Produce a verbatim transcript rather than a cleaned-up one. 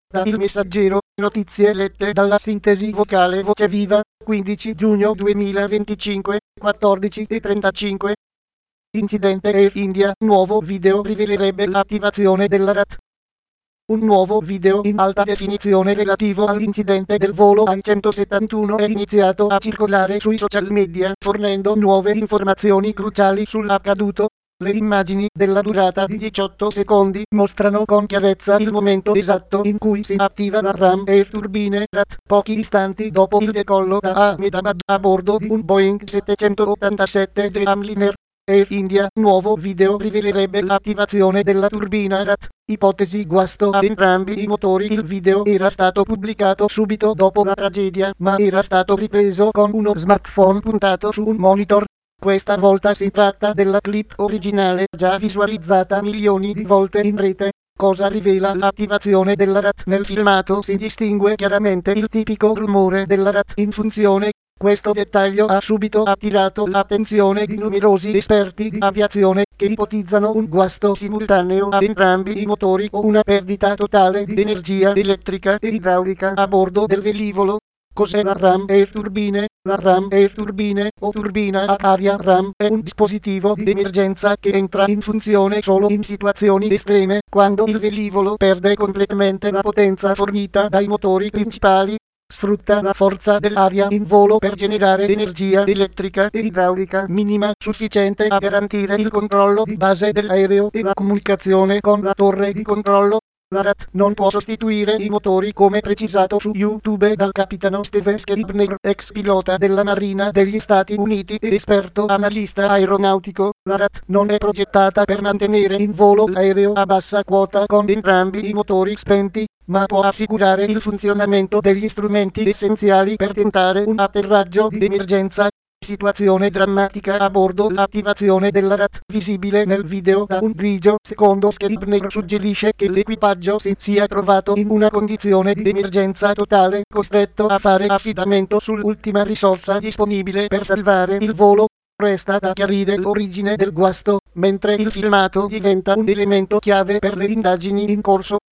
Da Il Messaggero, notizie lette dalla sintesi vocale Voce Viva, quindici giugno duemilaventicinque, quattordici e trentacinque. Incidente Air India, nuovo video rivelerebbe l'attivazione della R A T. Un nuovo video in alta definizione relativo all'incidente del volo A I centosettantuno è iniziato a circolare sui social media, fornendo nuove informazioni cruciali sull'accaduto. Le immagini, della durata di diciotto secondi, mostrano con chiarezza il momento esatto in cui si attiva la RAM Air Turbine R A T, pochi istanti dopo il decollo da Ahmedabad a bordo di un Boeing settecentottantasette Dreamliner. Air India, nuovo video rivelerebbe l'attivazione della turbina R A T. Ipotesi guasto a entrambi i motori. Il video era stato pubblicato subito dopo la tragedia, ma era stato ripreso con uno smartphone puntato su un monitor. Questa volta si tratta della clip originale, già visualizzata milioni di volte in rete. Cosa rivela l'attivazione della R A T? Nel filmato si distingue chiaramente il tipico rumore della R A T in funzione. Questo dettaglio ha subito attirato l'attenzione di numerosi esperti di aviazione, che ipotizzano un guasto simultaneo a entrambi i motori o una perdita totale di energia elettrica e idraulica a bordo del velivolo. Cos'è la RAM Air Turbine? La RAM Air Turbine, o turbina ad aria RAM, è un dispositivo di emergenza che entra in funzione solo in situazioni estreme, quando il velivolo perde completamente la potenza fornita dai motori principali. Sfrutta la forza dell'aria in volo per generare energia elettrica e idraulica minima sufficiente a garantire il controllo di base dell'aereo e la comunicazione con la torre di controllo. La R A T non può sostituire i motori, come precisato su YouTube dal capitano Steve Scribner, ex pilota della Marina degli Stati Uniti ed esperto analista aeronautico. La R A T non è progettata per mantenere in volo l'aereo a bassa quota con entrambi i motori spenti, ma può assicurare il funzionamento degli strumenti essenziali per tentare un atterraggio di emergenza. Situazione drammatica a bordo. L'attivazione della R A T, visibile nel video da un grigio secondo Scribner, suggerisce che l'equipaggio si sia trovato in una condizione di emergenza totale, costretto a fare affidamento sull'ultima risorsa disponibile per salvare il volo. Resta da chiarire l'origine del guasto, mentre il filmato diventa un elemento chiave per le indagini in corso.